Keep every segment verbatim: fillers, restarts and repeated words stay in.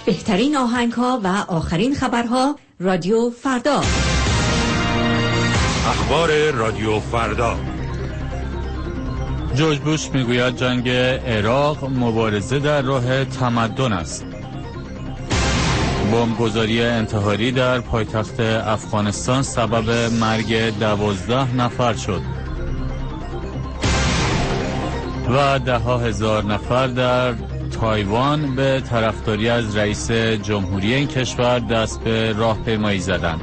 بهترین آهنگ‌ها و آخرین خبرها رادیو فردا. اخبار رادیو فردا. جورج بوش میگوید جنگ عراق مبارزه در راه تمدن است. بمبگذاری انتحاری در پایتخت افغانستان سبب مرگ دوازده نفر شد و ده ها هزار نفر در تایوان به طرفداری از رئیس جمهوری این کشور دست به راهپیمایی زدند.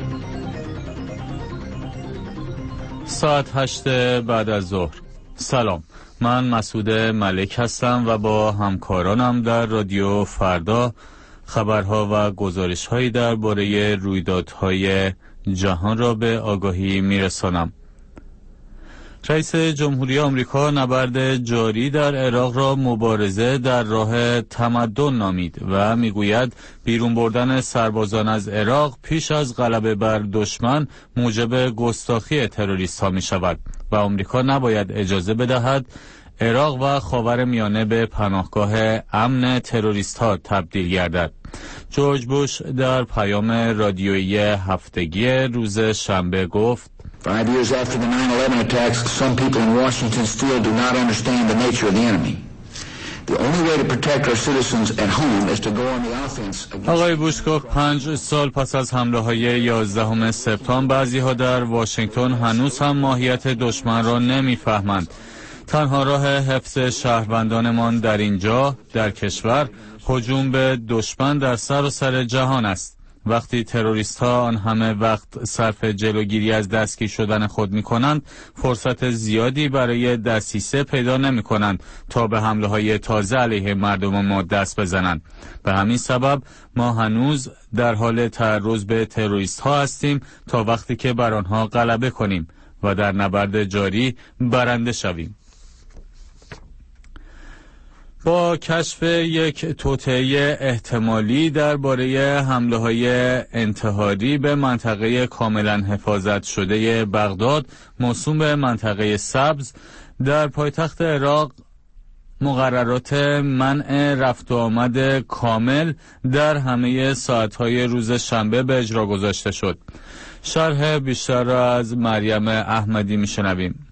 ساعت هشت بعد از ظهر. سلام، من مسعود ملک هستم و با همکارانم در رادیو فردا خبرها و گزارش‌هایی درباره رویدادهای جهان را به آگاهی می‌رسانم. رئیس جمهوری آمریکا نبرد جاری در عراق را مبارزه در راه تمدن نامید و میگوید بیرون بردن سربازان از عراق پیش از غلبه بر دشمن موجب گستاخی تروریست‌ها می‌شود و آمریکا نباید اجازه بدهد عراق و خاورمیانه به پناهگاه امن تروریست‌ها تبدیل گردد. جورج بوش در پیام رادیویی هفتگی روز شنبه گفت: Five years after the nine eleven attacks, some people in Washington still do not understand the nature of the enemy. The only way to protect our citizens at home is to go on the offense against. آقای بوش گفت پنج سال پس از حمله های یازدهم سپتامبر بعضی ها در واشنگتن هنوز هم ماهیت دشمن را نمیفهمند. تنها راه حفظ شهروندانمان در اینجا در کشور هجوم به دشمن در سراسر جهان است. وقتی تروریست ها آن همه وقت صرف جلوگیری از دستگیر شدن خود می کنند، فرصت زیادی برای دسیسه پیدا نمی کنند تا به حمله های تازه علیه مردم ما دست بزنند. به همین سبب ما هنوز در حال تعرض به تروریست ها هستیم تا وقتی که بر آنها غلبه کنیم و در نبرد جاری برنده شویم. با کشف یک توطئه احتمالی درباره حمله‌های انتحاری به منطقه کاملا حفاظت شده بغداد موسوم به منطقه سبز در پایتخت عراق، مقررات منع رفت و آمد کامل در همه ساعت‌های روز شنبه به اجرا گذاشته شد. شرح بیشتر را از مریم احمدی می‌شنویم.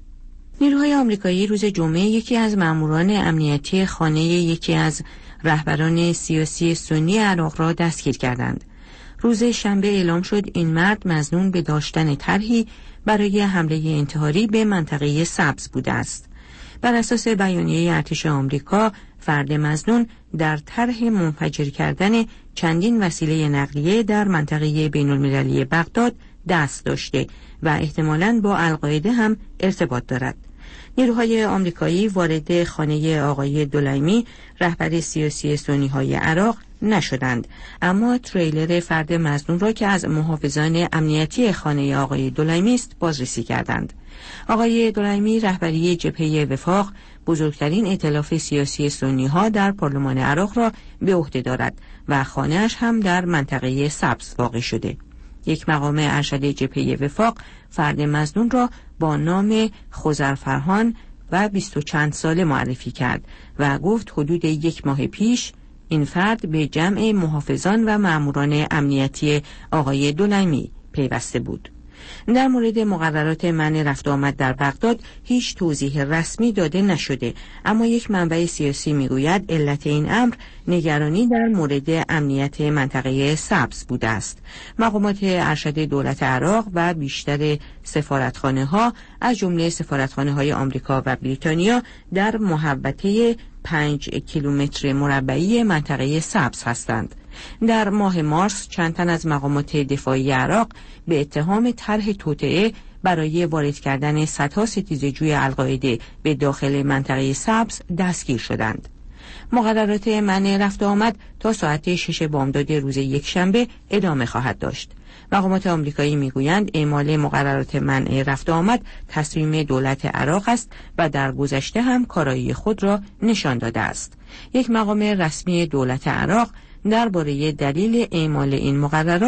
نیروهای آمریکایی روز جمعه یکی از ماموران امنیتی خانه یکی از رهبران سیاسی سنی عراق را دستگیر کردند. روز شنبه اعلام شد این مرد مظنون به داشتن طرحی برای حمله انتحاری به منطقه سبز بوده است. بر اساس بیانیه ارتش آمریکا، فرد مظنون در طرح منفجر کردن چندین وسیله نقلیه در منطقه بین‌المللی بغداد دست داشته و احتمالاً با القاعده هم ارتباط دارد. نیروهای آمریکایی وارد خانه آقای دولیمی، رهبر سیاسی سنی‌های عراق، نشدند، اما تریلر فرد مظنون را که از محافظان امنیتی خانه آقای دولیمی است بازرسی کردند. آقای دولیمی رهبری جبهه وفاق، بزرگترین ائتلاف سیاسی سنی‌ها در پارلمان عراق را به عهده دارد و خانه‌اش هم در منطقه سبز واقع شده. یک مقام ارشد جبهه وفاق فرد مظنون را با نام خوزر فرهان و بیست و چند ساله معرفی کرد و گفت حدود یک ماه پیش این فرد به جمع محافظان و ماموران امنیتی آقای دولیمی پیوسته بود. در مورد مقررات منع رفت و آمد در بغداد هیچ توضیح رسمی داده نشده، اما یک منبع سیاسی میگوید علت این امر نگرانی در مورد امنیت منطقه سبز بوده است. مقامات ارشد دولت عراق و بیشتر سفارتخانه ها از جمله سفارتخانه های آمریکا و بریتانیا در محوطه پنج کیلومتر مربعی منطقه سبز هستند. در ماه مارس چند تن از مقامات دفاعی عراق به اتهام طرح توطئه برای وارد کردن صدها ستیزجوی القاعده به داخل منطقه سبز دستگیر شدند. مقررات منع رفت و آمد تا ساعت شش بامداد روز یکشنبه ادامه خواهد داشت. مقامات آمریکایی میگویند اعمال مقررات منع رفت و آمد تصمیم دولت عراق است و در گذشته هم کارایی خود را نشان داده است. یک مقام رسمی دولت عراق درباره دلیل اعمال این مقررات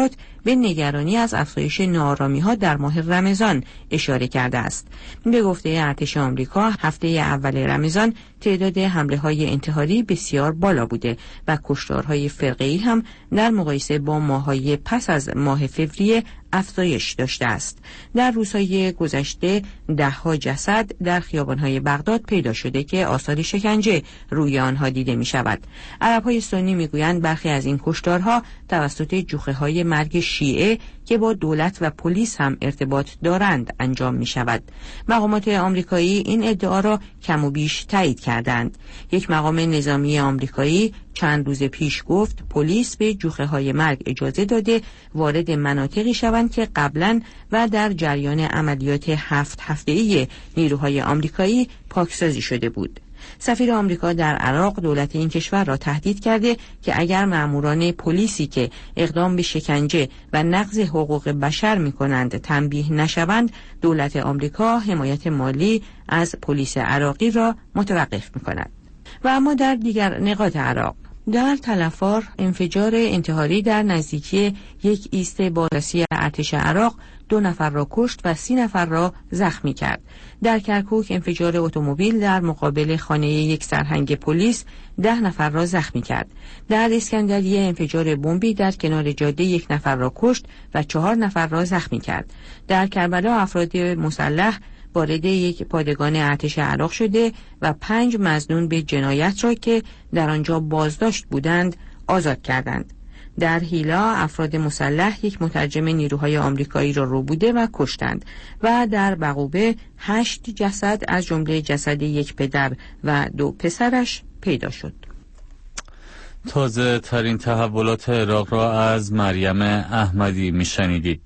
به نگرانی از افزایش ناآرامی‌ها در ماه رمضان اشاره کرده است. به گفته ارتش آمریکا، هفته اول رمضان تعداد حمله‌های انتحاری بسیار بالا بوده و کشتارهای فرقه‌ای هم در مقایسه با ماه‌های پس از ماه فوریه افزایش داشته است. در روزهای گذشته ده‌ها جسد در خیابان‌های بغداد پیدا شده که آثار شکنجه روی آنها دیده می‌شود. عرب‌های سنی می‌گویند برخی از این کشتارها توسط جوخه‌های مرگ شیعه که با دولت و پلیس هم ارتباط دارند انجام می‌شود. مقامات آمریکایی این ادعا را کم و بیش تایید کردند. یک مقام نظامی آمریکایی چند روز پیش گفت پلیس به جوخه‌های مرگ اجازه داده وارد مناطقی شوند که قبلا و در جریان عملیات هفت هفته‌ای نیروهای آمریکایی پاکسازی شده بود. سفیر آمریکا در عراق دولت این کشور را تهدید کرده که اگر ماموران پلیسی که اقدام به شکنجه و نقض حقوق بشر می‌کنند تنبیه نشوند، دولت آمریکا حمایت مالی از پلیس عراقی را متوقف می‌کند. و اما در دیگر نقاط عراق، در تلفار انفجار انتحاری در نزدیکی یک ایست بازرسی ارتش عراق دو نفر را کشت و سی نفر را زخمی کرد. در کرکوک انفجار اتومبیل در مقابل خانه یک سرهنگ پلیس ده نفر را زخمی کرد. در اسکندریه انفجار بمبی در کنار جاده یک نفر را کشت و چهار نفر را زخمی کرد. در کربلا افراد مسلح وارد یک پادگان ارتش عراق شده و پنج مظنون به جنایت را که در آنجا بازداشت بودند آزاد کردند. در هیلا افراد مسلح یک مترجم نیروهای آمریکایی را ربوده و کشتند و در بقوبه هشت جسد از جمله جسد یک پدر و دو پسرش پیدا شد. تازه ترین تحولات عراق را از مریم احمدی میشنیدید.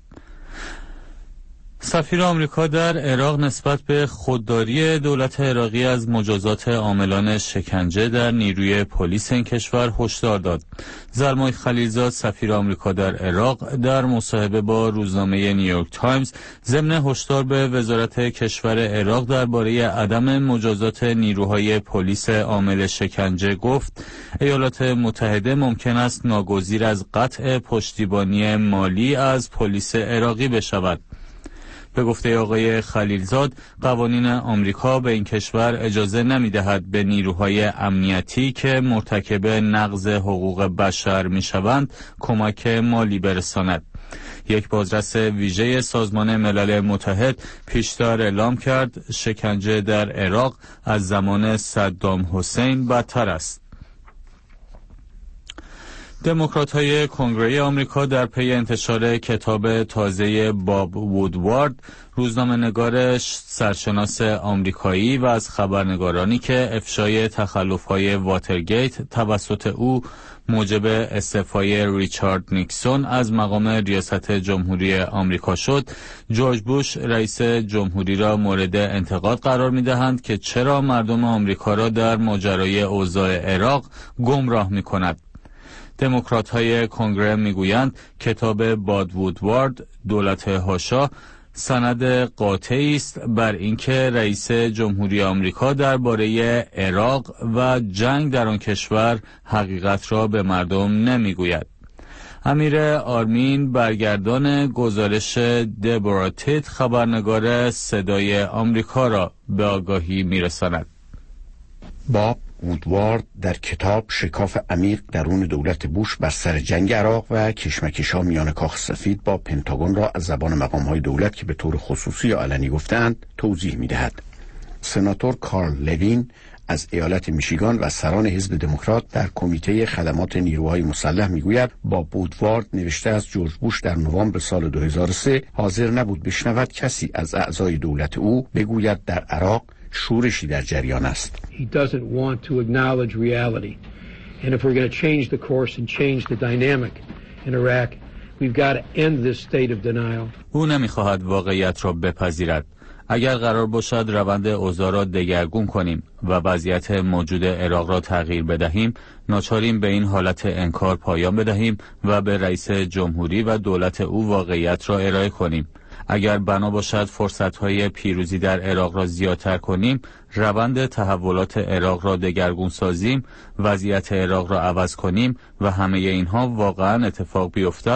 سفیر آمریکا در عراق نسبت به خودداری دولت عراقی از مجازات عاملان شکنجه در نیروی پلیس این کشور هشدار داد. زلمای خلیلزاد سفیر آمریکا در عراق در مصاحبه با روزنامه نیویورک تایمز ضمن هشدار به وزارت کشور عراق درباره عدم مجازات نیروهای پلیس عامل شکنجه گفت: ایالات متحده ممکن است ناگزیر از قطع پشتیبانی مالی از پلیس عراقی بشود. به گفته آقای خلیلزاد، قوانین آمریکا به این کشور اجازه نمی‌دهد به نیروهای امنیتی که مرتکب نقض حقوق بشر می‌شوند کمک مالی برساند. یک بازرس ویژه سازمان ملل متحد پیشتر اعلام کرد شکنجه در عراق از زمان صدام حسین بدتر است. دموکرات‌های کنگره آمریکا در پی انتشار کتاب تازه باب وودوارد، روزنامه‌نگار سرشناس آمریکایی و از خبرنگارانی که افشای تخلف‌های واترگیت توسط او موجب استعفای ریچارد نیکسون از مقام ریاست جمهوری آمریکا شد، جورج بوش رئیس جمهوری را مورد انتقاد قرار می‌دهند که چرا مردم آمریکا را در ماجرای اوضاع عراق گمراه می‌کند. دموکرات‌های کنگره میگویند کتاب باب وودوارد دولت هاشا سند قاطعی است بر اینکه رئیس جمهوری آمریکا درباره عراق و جنگ در آن کشور حقیقت را به مردم نمیگوید. امیر آرمین برگردان گزارش دبورا تیت خبرنگار صدای آمریکا را به آگاهی میرساند. باب وودوارد در کتاب شکاف عمیق درون دولت بوش بر سر جنگ عراق و کشمکش‌ها میان کاخ سفید با پنتاگون را از زبان مقام‌های دولت که به طور خصوصی یا علنی گفتند توضیح می‌دهد. سناتور کارل لوین از ایالت میشیگان و سران حزب دموکرات در کمیته خدمات نیروهای مسلح میگوید با وودوارد نوشته از جورج بوش در نوامبر سال دو هزار و سه حاضر نبود بشنود کسی از اعضای دولت او بگوید در عراق شورشی در جریان است. He doesn't want to acknowledge reality. And if we're going to change the course and change the dynamic in Iraq, we've got to end this state of denial. او نمیخواهد واقعیت را بپذیرد. اگر قرار باشد روند اوضاع را دگرگون کنیم و وضعیت موجود عراق را تغییر بدهیم، ناچاریم به این حالت انکار پایان بدهیم و به رئیس جمهوری و دولت او واقعیت را ارائه کنیم. اگر بنا باشد فرصت‌های پیروزی در عراق را زیادتر کنیم، روند تحولات عراق را دگرگون سازیم، وضعیت عراق را عوض کنیم و همه اینها واقعا اتفاق بیفتد،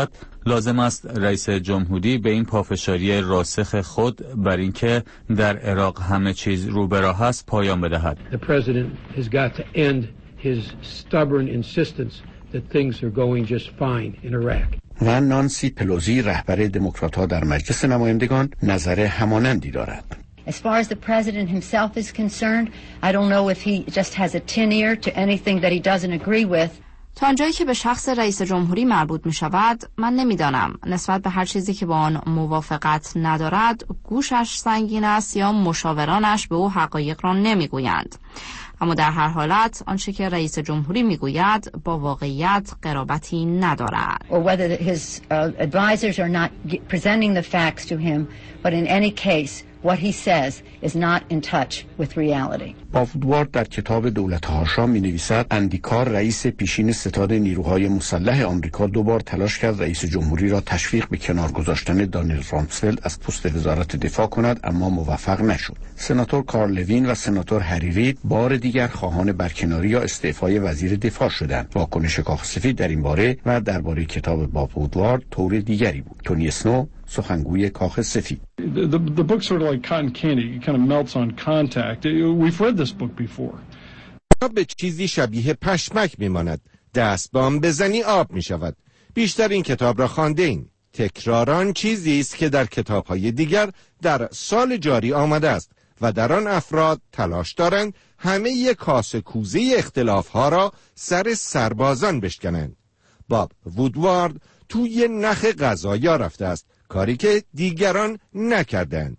لازم است رئیس جمهوری به این پافشاری راسخ خود بر اینکه در عراق همه چیز رو به راه است پایان بدهد. The president has got to end his stubborn insistence that things are going just fine in Iraq. و نانسی پلوزی رهبر دموکرات‌ها در مجلس نمایندگان نظر همانندی دارد. As far as the president himself is concerned, I don't know if he just has a tin ear to anything that he doesn't agree with. تا آنجایی که به شخص رئیس جمهوری مربوط می شود، من نمیدانم نسبت به هر چیزی که با آن موافقت ندارد گوشش سنگین است یا مشاورانش به او حقایق را نمیگویند. اما در هر حالت آنچه که رئیس جمهوری میگوید با واقعیت قرابتی ندارد. Or whether his uh, advisors are not presenting the facts to him, but in any case what he says is not in touch with reality. باب وودوارد در کتاب دولت هاشا می نویسد اندیکار رئیس پیشین ستاد نیروهای مسلح آمریکا دوبار تلاش کرد رئیس جمهوری را تشویق به کنار گذاشتن دانیل رامسفلد از پست وزارت دفاع کند، اما موفق نشد. سناتور کارل لوین و سناتور هری رید بار دیگر خواهان برکناری یا استعفای وزیر دفاع شدند. واکنش کاخ سفید در این باره و درباره کتاب باب وودوارد طور دیگری بود. تونی اسنو سخنگوی کاخ سفید. The, the, the book's sort of like cotton candy. It kind of melts on contact. We've read this book before. به چیزی شبیه پشمک میماند. دست بام بزنی آب میشود. بیشتر این کتاب را خوانده ایم. تکراران چیزی است که در کتاب‌های دیگر در سال جاری آمده است و در آن افراد تلاش دارند همه یک کاسه کوزه اختلاف‌ها را سر سربازان بشکنند. باب وودوارد توی نخ قضایا رفته است، کاری که دیگران نکردند.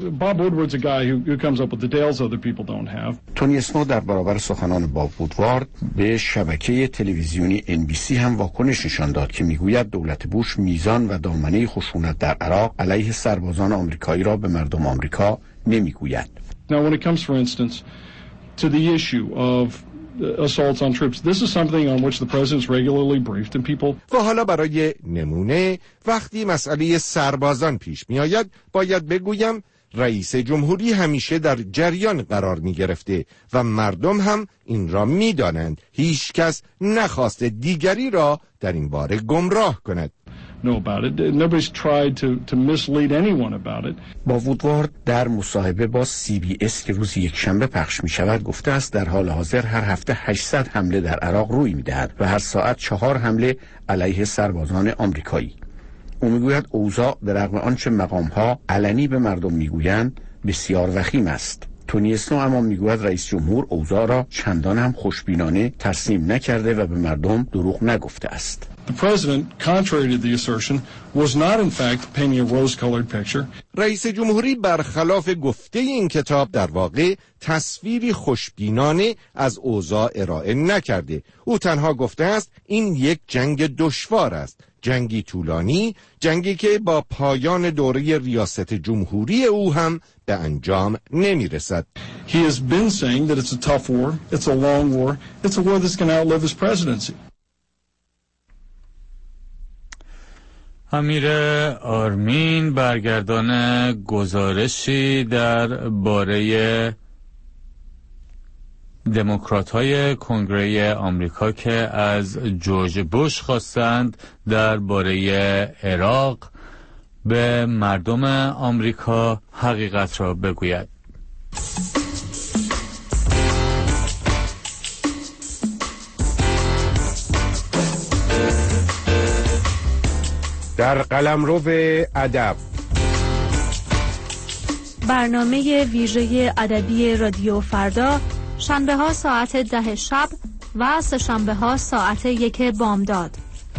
تونی اسنو در برابر سخنان باب وودوارد به شبکه تلویزیونی ان بی سی هم واکنش نشان داد که میگوید دولت بوش میزان و دامنه خشونت در عراق علیه سربازان آمریکایی را به مردم آمریکا نمیگوید. Now when it comes for instance to the issue of assaults on troops, this is something on which the president's regularly briefed and people. و حالا برای نمونه وقتی مسئله سربازان پیش می آید باید بگویم رئیس جمهوری همیشه در جریان قرار می گرفته و مردم هم این را می دانند. هیچ کس نخواست دیگری را در این باره گمراه کند. know about it. Nobody's tried to to mislead anyone about it. با وودوارد در مصاحبه با سی بی اس که روز یک شنبه پخش می شود گفته است در حال حاضر هر هفته هشتصد حمله در عراق روی می دهد و هر ساعت چهار حمله علیه سربازان آمریکایی. او میگوید اوضاع به رغم آنچه مقام‌ها علنی به مردم میگویند بسیار وخیم است. تونی اسنو اما میگوید رئیس جمهور اوضاع را چندان هم خوشبینانه ترسیم نکرده و به مردم دروغ نگفته است. The president, contrary to the assertion, was not in fact painting a rose-colored picture. رئیس جمهوری برخلاف گفته این کتاب در واقع تصویری خوشبینانه از اوضاع ارائه نکرده. او تنها گفته است این یک جنگ دشوار است. جنگی طولانی، جنگی که با پایان دوره ریاست جمهوری او هم به انجام نمی رسد. He has been saying that it's a tough war, it's a long war, it's a war that's going to outlive his presidency. امیر آرمین برگردان گزارشی در باره دموکرات‌های کنگره آمریکا که از جورج بوش خواستند درباره عراق به مردم آمریکا حقیقت را بگوید. در قلمرو ادب برنامه ویژه ادبی رادیو فردا، شنبه ها ساعت ده شب و سه شنبه ها ساعت یک بامداد.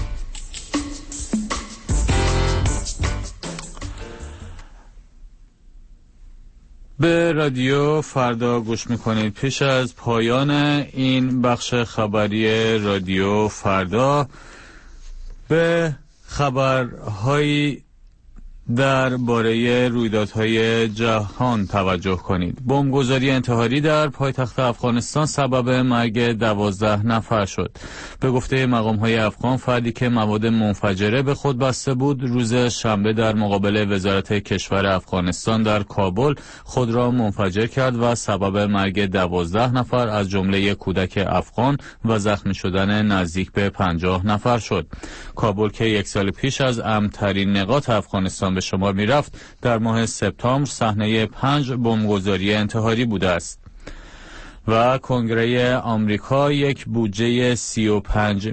به رادیو فردا گوش میکنید. پیش از پایان این بخش خبری رادیو فردا به خبرهایی درباره رویدادهای جهان توجه کنید. بمبگذاری انتحاری در پایتخت افغانستان سبب مرگ دوازده نفر شد. به گفته مقام‌های افغان، فردی که مواد منفجره به خود بسته بود روز شنبه در مقابل وزارت کشور افغانستان در کابل خود را منفجر کرد و سبب مرگ دوازده نفر از جمله کودک افغان و زخمی شدن نزدیک به پنجاه نفر شد. کابل که یک سال پیش از امن‌ترین نقاط افغانستان به شمار می رفت، در ماه سپتامبر صحنه پنج بمبگذاری انتحاری بوده است. و کنگره آمریکا یک بودجه سی و پنج